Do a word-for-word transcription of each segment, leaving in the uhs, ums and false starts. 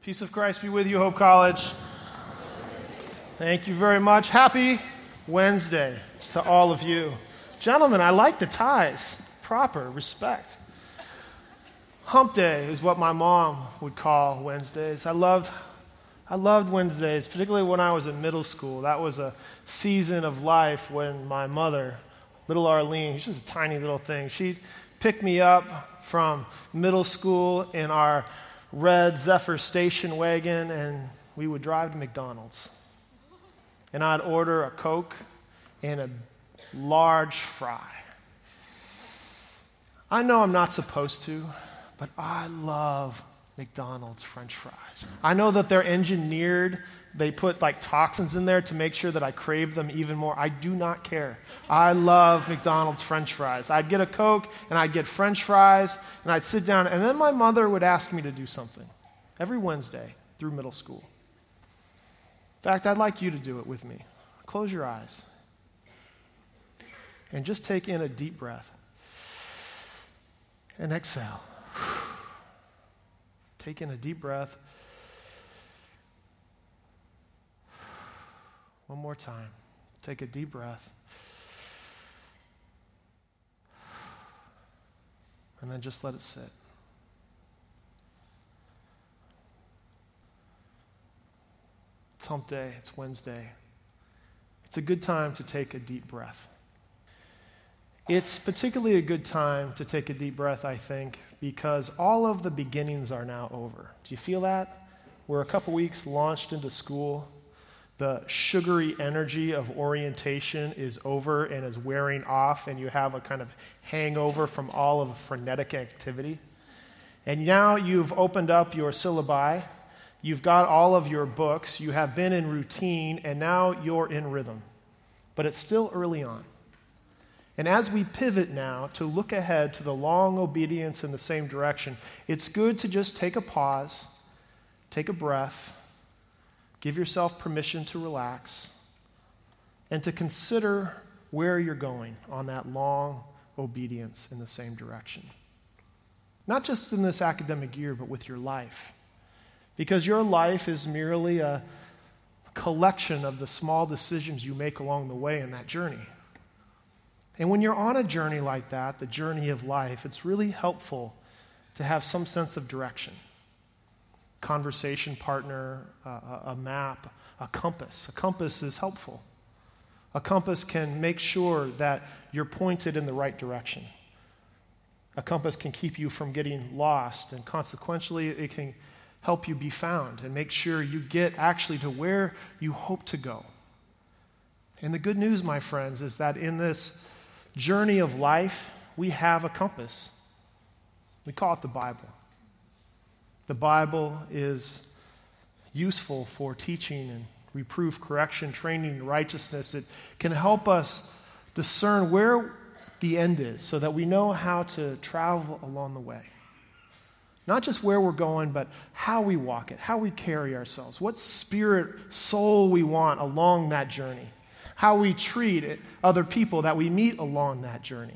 Peace of Christ be with you, Hope College. Thank you very much. Happy Wednesday to all of you. Gentlemen, I like the ties. Proper, respect. Hump Day is what my mom would call Wednesdays. I loved, I loved Wednesdays, particularly when I was in middle school. That was a season of life when my mother, little Arlene, she's just a tiny little thing, she'd pick me up from middle school in our red Zephyr station wagon, and we would drive to McDonald's. And I'd order a Coke and a large fry. I know I'm not supposed to, but I love McDonald's French fries. I know that they're engineered. They put like toxins in there to make sure that I crave them even more. I do not care. I love McDonald's French fries. I'd get a Coke and I'd get French fries and I'd sit down, and then my mother would ask me to do something every Wednesday through middle school. In fact, I'd like you to do it with me. Close your eyes and just take in a deep breath and exhale. Take in a deep breath. One more time. Take a deep breath. And then just let it sit. It's hump day. It's Wednesday. It's a good time to take a deep breath. It's particularly a good time to take a deep breath, I think, because all of the beginnings are now over. Do you feel that? We're a couple weeks launched into school. The sugary energy of orientation is over and is wearing off, and you have a kind of hangover from all of the frenetic activity. And now you've opened up your syllabi. You've got all of your books. You have been in routine, and now you're in rhythm. But it's still early on. And as we pivot now to look ahead to the long obedience in the same direction, it's good to just take a pause, take a breath, give yourself permission to relax, and to consider where you're going on that long obedience in the same direction. Not just in this academic year, but with your life. Because your life is merely a collection of the small decisions you make along the way in that journey. And when you're on a journey like that, the journey of life, it's really helpful to have some sense of direction. Conversation partner, uh, a map, a compass. A compass is helpful. A compass can make sure that you're pointed in the right direction. A compass can keep you from getting lost, and consequently, it can help you be found and make sure you get actually to where you hope to go. And the good news, my friends, is that in this journey of life, we have a compass. We call it the Bible. The Bible is useful for teaching and reproof, correction, training in righteousness. It can help us discern where the end is so that we know how to travel along the way. Not just where we're going, but how we walk it, how we carry ourselves, what spirit, soul we want along that journey. How we treat it, other people that we meet along that journey.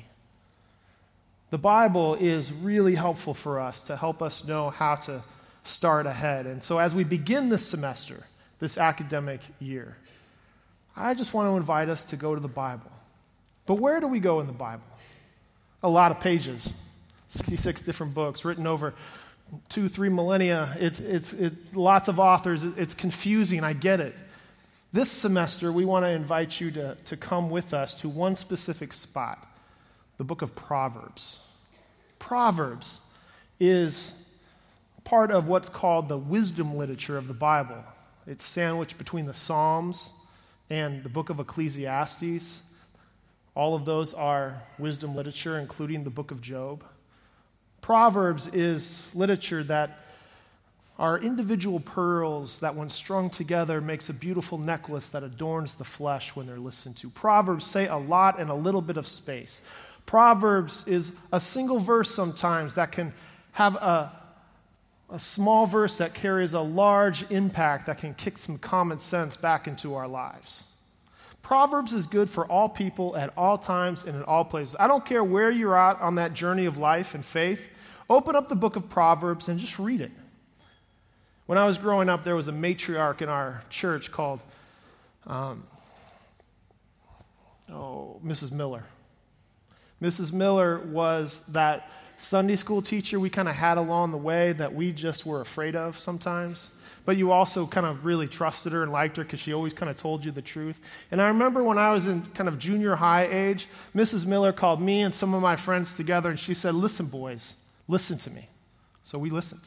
The Bible is really helpful for us to help us know how to start ahead. And so as we begin this semester, this academic year, I just want to invite us to go to the Bible. But where do we go in the Bible? A lot of pages, sixty-six different books written over two, three millennia. It's, it's, it, lots of authors. It's confusing. I get it. This semester, we want to invite you to, to come with us to one specific spot, the book of Proverbs. Proverbs is part of what's called the wisdom literature of the Bible. It's sandwiched between the Psalms and the book of Ecclesiastes. All of those are wisdom literature, including the book of Job. Proverbs is literature that are individual pearls that, when strung together, makes a beautiful necklace that adorns the flesh when they're listened to. Proverbs say a lot in a little bit of space. Proverbs is a single verse sometimes that can have a, a small verse that carries a large impact that can kick some common sense back into our lives. Proverbs is good for all people at all times and in all places. I don't care where you're at on that journey of life and faith. Open up the book of Proverbs and just read it. When I was growing up, there was a matriarch in our church called um, oh, Missus Miller. Missus Miller was that Sunday school teacher we kind of had along the way that we just were afraid of sometimes. But you also kind of really trusted her and liked her because she always kind of told you the truth. And I remember when I was in kind of junior high age, Missus Miller called me and some of my friends together, and she said, "Listen, boys, listen to me." So we listened.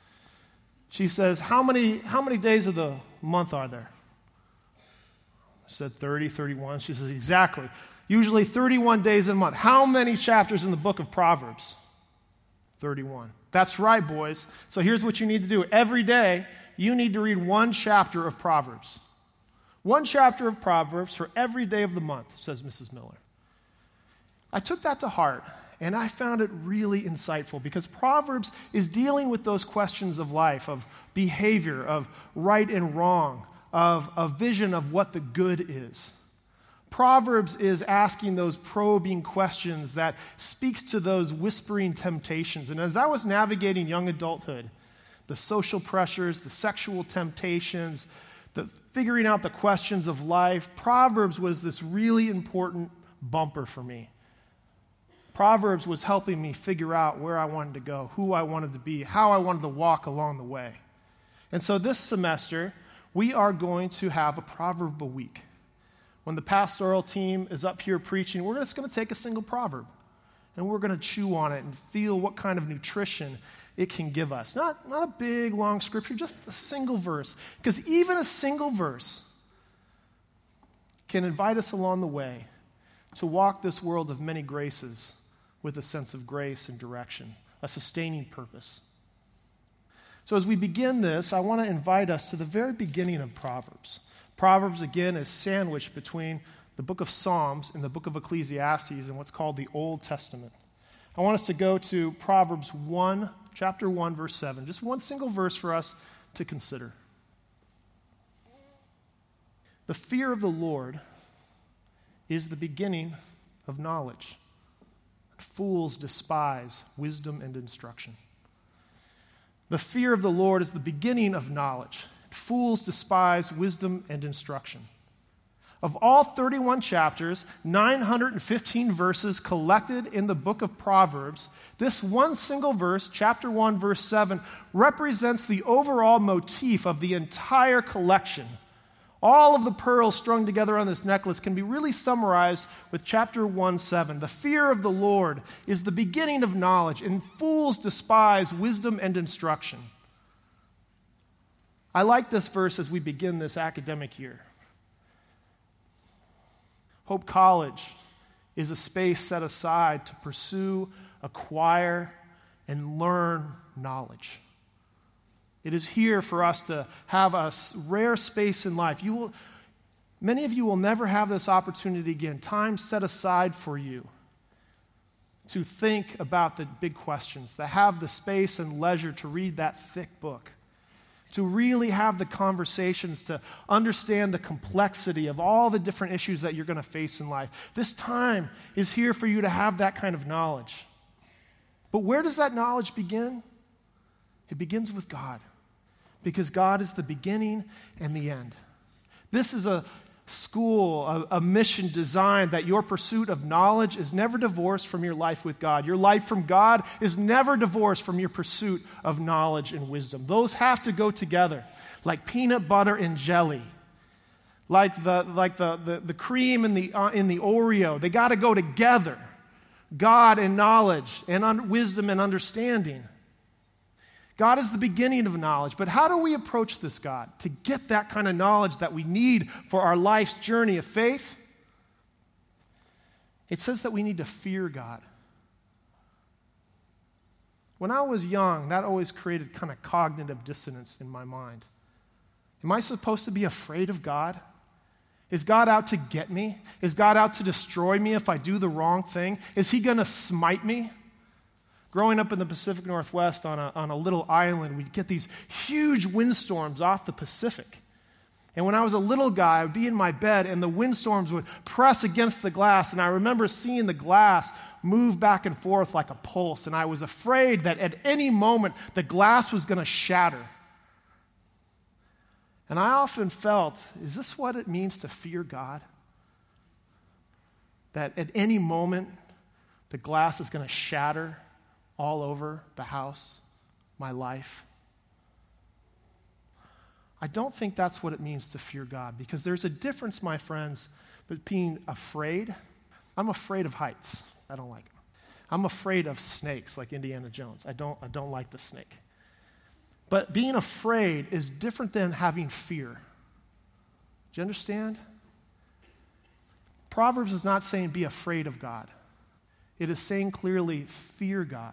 She says, how many, how many days of the month are there? I said thirty, thirty-one. She says, exactly. Usually thirty-one days in a month. How many chapters in the book of Proverbs? thirty-one. That's right, boys. So here's what you need to do. Every day, you need to read one chapter of Proverbs. One chapter of Proverbs for every day of the month, says Missus Miller. I took that to heart, and I found it really insightful because Proverbs is dealing with those questions of life, of behavior, of right and wrong, of a vision of what the good is. Proverbs is asking those probing questions that speaks to those whispering temptations. And as I was navigating young adulthood, the social pressures, the sexual temptations, the figuring out the questions of life, Proverbs was this really important bumper for me. Proverbs was helping me figure out where I wanted to go, who I wanted to be, how I wanted to walk along the way. And so this semester, we are going to have a proverb a week. When the pastoral team is up here preaching, we're just going to take a single proverb, and we're going to chew on it and feel what kind of nutrition it can give us. Not, not a big, long scripture, just a single verse. Because even a single verse can invite us along the way to walk this world of many graces with a sense of grace and direction, a sustaining purpose. So as we begin this, I want to invite us to the very beginning of Proverbs. Proverbs, again, is sandwiched between the book of Psalms and the book of Ecclesiastes and what's called the Old Testament. I want us to go to Proverbs one, chapter one, verse seven. Just one single verse for us to consider. The fear of the Lord is the beginning of knowledge. Fools despise wisdom and instruction. The fear of the Lord is the beginning of knowledge. Fools despise wisdom and instruction. Of all thirty-one chapters, nine hundred fifteen verses collected in the book of Proverbs, this one single verse, chapter one, verse seven, represents the overall motif of the entire collection. All of the pearls strung together on this necklace can be really summarized with chapter one, seven. The fear of the Lord is the beginning of knowledge, and fools despise wisdom and instruction. I like this verse as we begin this academic year. Hope College is a space set aside to pursue, acquire, and learn knowledge. It is here for us to have a rare space in life. You will, many of you will never have this opportunity again. Time set aside for you to think about the big questions, to have the space and leisure to read that thick book, to really have the conversations, to understand the complexity of all the different issues that you're going to face in life. This time is here for you to have that kind of knowledge. But where does that knowledge begin? It begins with God, because God is the beginning and the end. This is a school, a, a mission designed that your pursuit of knowledge is never divorced from your life with God. Your life from God is never divorced from your pursuit of knowledge and wisdom. Those have to go together, like peanut butter and jelly, like the like the the, the cream in the uh, in the Oreo. They got to go together. God and knowledge and un- wisdom and understanding. God is the beginning of knowledge, but how do we approach this God to get that kind of knowledge that we need for our life's journey of faith? It says that we need to fear God. When I was young, that always created kind of cognitive dissonance in my mind. Am I supposed to be afraid of God? Is God out to get me? Is God out to destroy me if I do the wrong thing? Is he going to smite me? Growing up in the Pacific Northwest on a, on a little island, we'd get these huge windstorms off the Pacific. And when I was a little guy, I would be in my bed, and the windstorms would press against the glass, and I remember seeing the glass move back and forth like a pulse, and I was afraid that at any moment the glass was going to shatter. And I often felt, is this what it means to fear God? That at any moment, the glass is going to shatter all over the house, my life. I don't think that's what it means to fear God, because there's a difference, my friends, between afraid. I'm afraid of heights. I don't like them. I'm afraid of snakes, like Indiana Jones. I don't, I don't like the snake. But being afraid is different than having fear. Do you understand? Proverbs is not saying be afraid of God. It is saying clearly, fear God.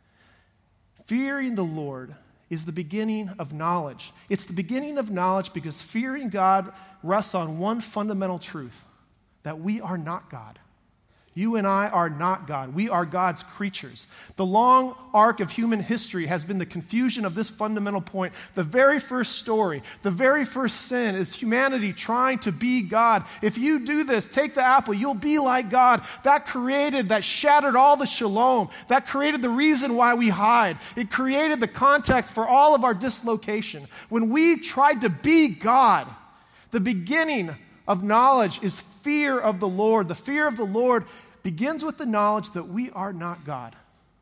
Fearing the Lord is the beginning of knowledge. It's the beginning of knowledge because fearing God rests on one fundamental truth, that we are not God. You and I are not God. We are God's creatures. The long arc of human history has been the confusion of this fundamental point. The very first story, the very first sin is humanity trying to be God. If you do this, take the apple, you'll be like God. That created, that shattered all the shalom. That created the reason why we hide. It created the context for all of our dislocation. When we tried to be God, the beginning of knowledge is fear of the Lord. The fear of the Lord begins with the knowledge that we are not God.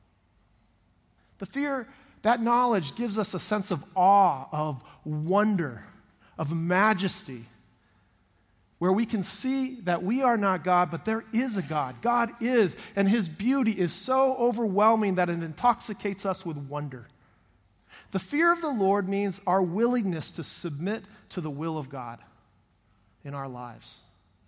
The fear, that knowledge gives us a sense of awe, of wonder, of majesty, where we can see that we are not God, but there is a God. God is, and his beauty is so overwhelming that it intoxicates us with wonder. The fear of the Lord means our willingness to submit to the will of God in our lives.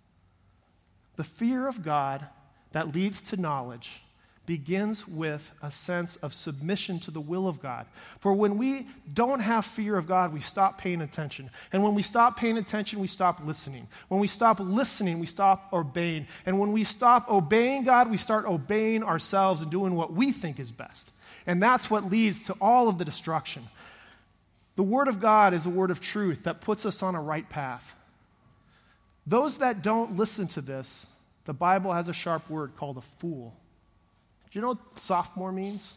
The fear of God that leads to knowledge begins with a sense of submission to the will of God. For when we don't have fear of God, we stop paying attention. And when we stop paying attention, we stop listening. When we stop listening, we stop obeying. And when we stop obeying God, we start obeying ourselves and doing what we think is best. And that's what leads to all of the destruction. The Word of God is a word of truth that puts us on a right path. Those that don't listen to this, the Bible has a sharp word called a fool. Do you know what sophomore means?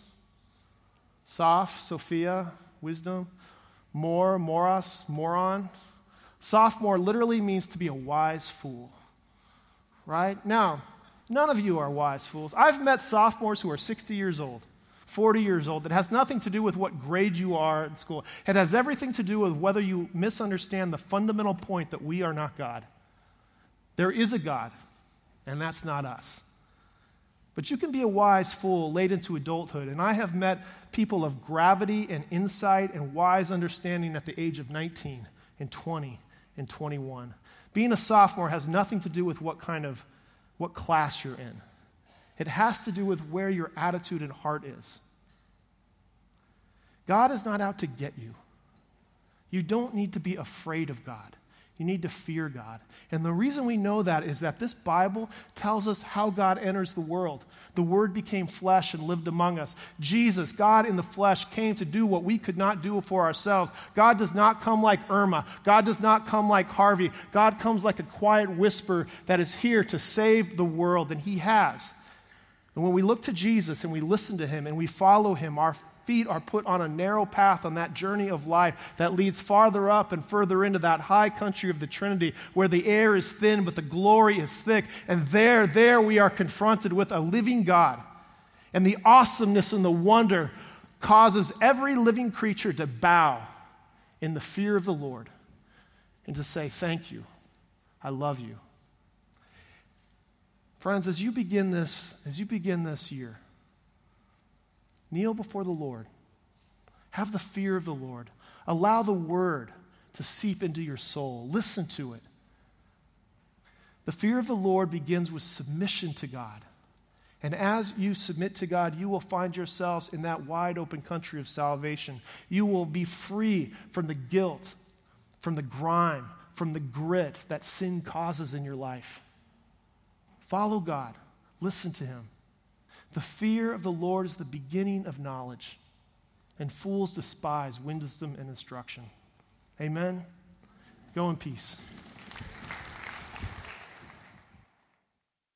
Soph, Sophia, wisdom. Mor, moros, moron. Sophomore literally means to be a wise fool. Right? Now, none of you are wise fools. I've met sophomores who are sixty years old, forty years old. It has nothing to do with what grade you are in school. It has everything to do with whether you misunderstand the fundamental point that we are not God. There is a God. And that's not us. But you can be a wise fool late into adulthood. And I have met people of gravity and insight and wise understanding at the age of nineteen and twenty and twenty-one. Being a sophomore has nothing to do with what kind of, what class you're in. It has to do with where your attitude and heart is. God is not out to get you. You don't need to be afraid of God. You need to fear God. And the reason we know that is that this Bible tells us how God enters the world. The Word became flesh and lived among us. Jesus, God in the flesh, came to do what we could not do for ourselves. God does not come like Irma. God does not come like Harvey. God comes like a quiet whisper that is here to save the world, and he has. And when we look to Jesus and we listen to him and we follow him, our feet are put on a narrow path on that journey of life that leads farther up and further into that high country of the Trinity where the air is thin but the glory is thick. And there, there we are confronted with a living God. And the awesomeness and the wonder causes every living creature to bow in the fear of the Lord and to say, thank you, I love you. Friends, as you begin this, as you begin this year, kneel before the Lord. Have the fear of the Lord. Allow the Word to seep into your soul. Listen to it. The fear of the Lord begins with submission to God. And as you submit to God, you will find yourselves in that wide open country of salvation. You will be free from the guilt, from the grime, from the grit that sin causes in your life. Follow God. Listen to him. The fear of the Lord is the beginning of knowledge, and fools despise wisdom and instruction. Amen? Go in peace.